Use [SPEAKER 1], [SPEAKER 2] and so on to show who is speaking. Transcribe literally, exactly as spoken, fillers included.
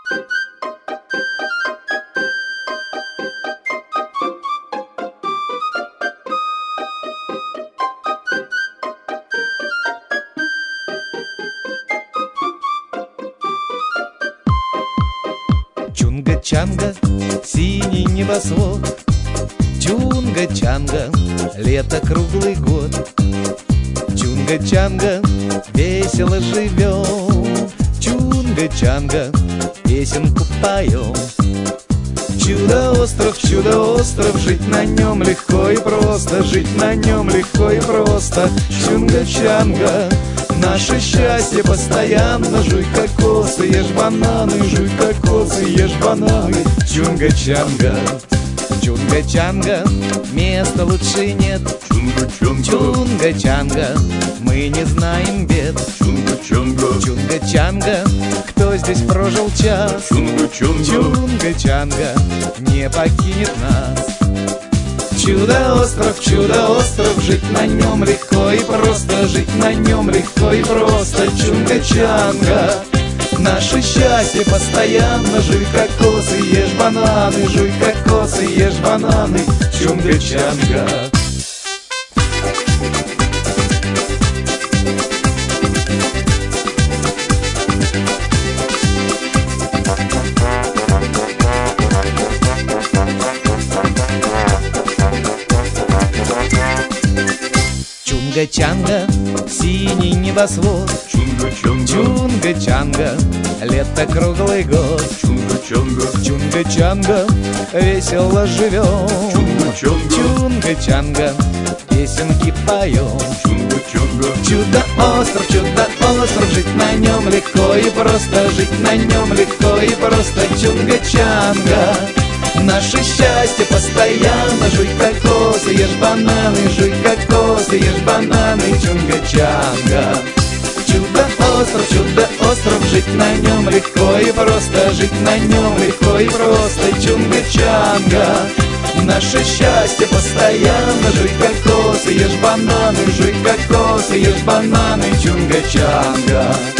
[SPEAKER 1] Чунга-чанга, синий небосвод, Чунга-чанга, лето круглый год. Чунга-чанга, весело живем, Чунга-чанга, песенку поем. Чудо-остров, чудо-остров, жить на нем легко и просто, жить на нем легко и просто. Чунга-чанга, наше счастье постоянно. Жуй кокосы, ешь бананы, жуй кокосы, ешь бананы. Чунга-чанга, Чунга-чанга, места лучше нет.
[SPEAKER 2] Чунга-чанга,
[SPEAKER 1] Чунга-чанга, мы не знаем бед.
[SPEAKER 2] Чунга-чанга,
[SPEAKER 1] Чунга-чанга, кто здесь прожил час?
[SPEAKER 2] Чунга-чанга,
[SPEAKER 1] Чунга-чанга не покинет нас. Чудо-остров, чудо-остров, жить на нем легко и просто, жить на нем легко и просто. Чунга-чанга, наше счастье постоянно. Жуй кокосы, ешь бананы, жуй кокосы, ешь бананы. Чунга-чанга. Чунга-чанга, синий небосвод,
[SPEAKER 2] Чунга-чанга,
[SPEAKER 1] Чунга-чанга, лето круглый год.
[SPEAKER 2] Чунга-чанга,
[SPEAKER 1] Чунга-чанга, весело живем.
[SPEAKER 2] Чунга-чанга,
[SPEAKER 1] Чунга-чанга, песенки поем.
[SPEAKER 2] Чунга-чанга,
[SPEAKER 1] Чудо-остров, чудо-остров, жить на нем легко и просто, жить на нем легко и просто. Чунга-чанга, наше счастье постоянно. Жуй кокосы, ешь бананы, жуй кокосы, ешь бананы. Чунга-чанга, чудо-остров, чудо-остров, жить на нем легко и просто, жить на нем легко и просто. Чунга-чанга, наше счастье постоянно. Жуй кокосы, ешь бананы, жуй кокосы, ешь бананы. Чунга-чанга.